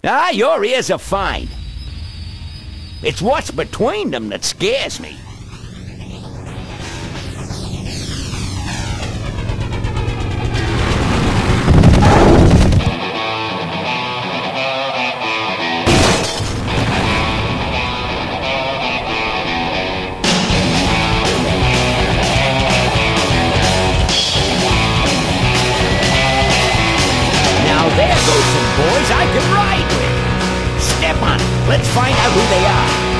Ah, your ears are fine. It's what's between them that scares me. Now there goes some boys I could ride with. Step on it. Let's find out who they are.